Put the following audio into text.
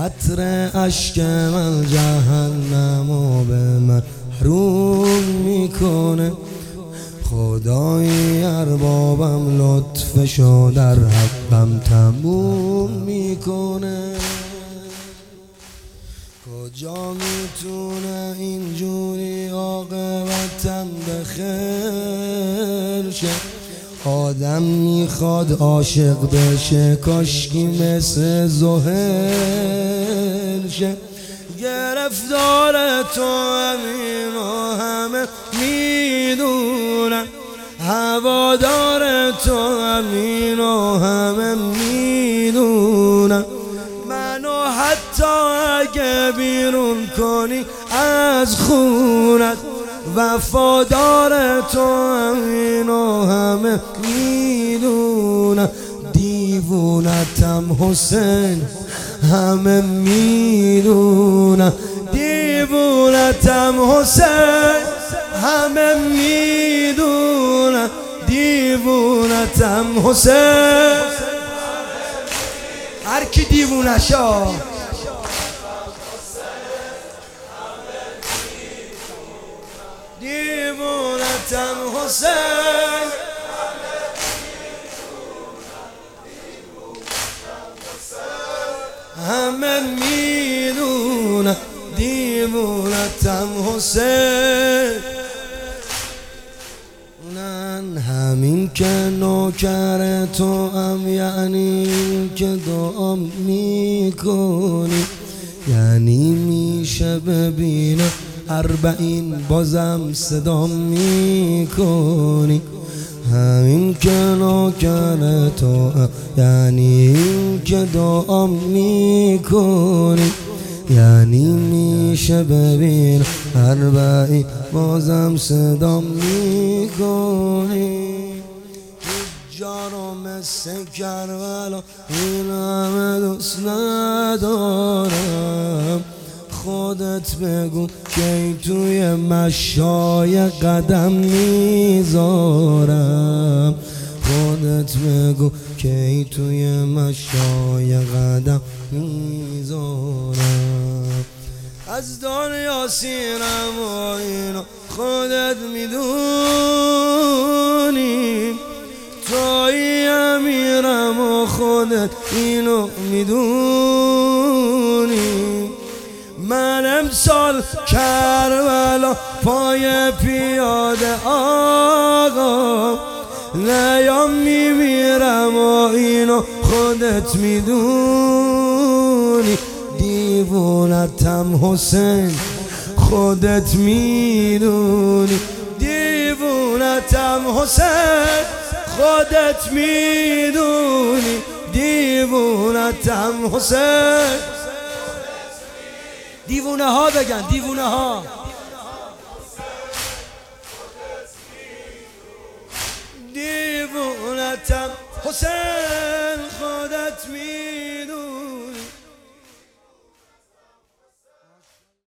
قطره اشک من جهنمو به من محروم میکنه. خدای اربابم لطفشو در حقم تموم میکنه. کجا میتونه اینجوری عاقبتم به خیر شه؟ آدم میخواد عاشق بشه کاشکی مثل زهر شه. گرفتار تو همین و همه میدونن، هوادار تو همین و همه میدونن. منو حتی اگه بیرون کنی از خونت، وفادار تو همین و همه میدونن. دیوونتم حسین همه میدونن، دیوونتم حسین همه میدونن، دیوونتم حسین. هر کی دیوونشا دیوونتم حسین همه میدونن، دیوونتم حسین. من همین که نوکر تو هم یعنی که دعا میکنی، یعنی میشه ببینم 40 بازم صدا میکنی. همین که نوکر تو یعنی که دعا میکنی، یعنی میشه ببین 40 بازم صدا میکنی. جا رو مثل کربلا این همه دوست ندارم. خودت بگو که توی مشای قدم میذارم. خودت بگو که توی مشای قدم میذارم. از دنیا سیرم و اینو خودت میدونی، توی امیرم و خودت اینو میدونی. من امسال کربلا پای پیاده آقا نیام میمیرم و اینو خودت میدونی. دیوونتم حسین خودت میدونی، دیوونتم حسین خودت میدونی، دیوونتم حسین. دیوونه ها بگن، دیوونه ها. دیوونتم حسین